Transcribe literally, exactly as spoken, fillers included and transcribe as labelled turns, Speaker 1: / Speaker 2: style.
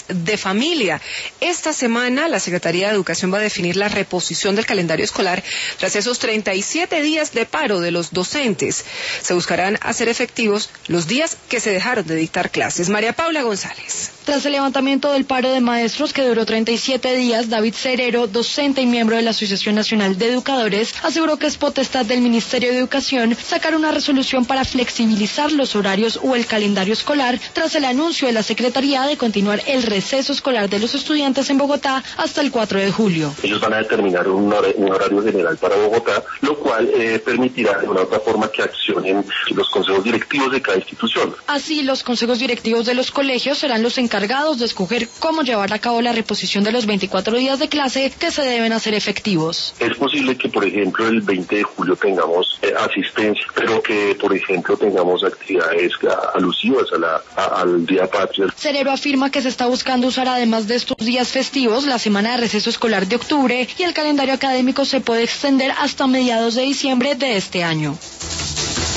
Speaker 1: de familia. Esta semana la Secretaría de Educación va a definir la reposición del calendario escolar tras esos treinta y siete días de paro de los docentes. Se buscarán hacer efectivos los días que se dejaron de dictar clases. María Paula González.
Speaker 2: Tras el levantamiento del paro de maestros que duró treinta y siete días, David Cerero, docente y miembro de la Asociación Nacional de Educadores, aseguró que es potestad del Ministerio de Educación sacar una resolución para flexibilizar los horarios o el calendario escolar tras el anuncio de la Secretaría de continuar el receso escolar de los estudiantes en Bogotá hasta el cuatro de julio.
Speaker 3: Ellos van a determinar un, hor un horario general para Bogotá, lo cual eh, permitirá de una u otra forma que accionen los consejos directivos de cada institución.
Speaker 2: Así, los consejos directivos de los colegios serán los encargados de escoger cómo llevar a cabo la reposición de los veinticuatro días de clase que se deben hacer efectivos.
Speaker 3: Es posible que, por ejemplo, el veinte de julio tengamos eh, asistencia, pero que, por ejemplo, tengamos actividades alusivas a la, a, al Día Patria.
Speaker 2: Cerero afirma que se está buscando usar, además de estos días festivos, la semana de receso escolar de octubre, y el calendario académico se puede extender hasta mediados de diciembre de este año.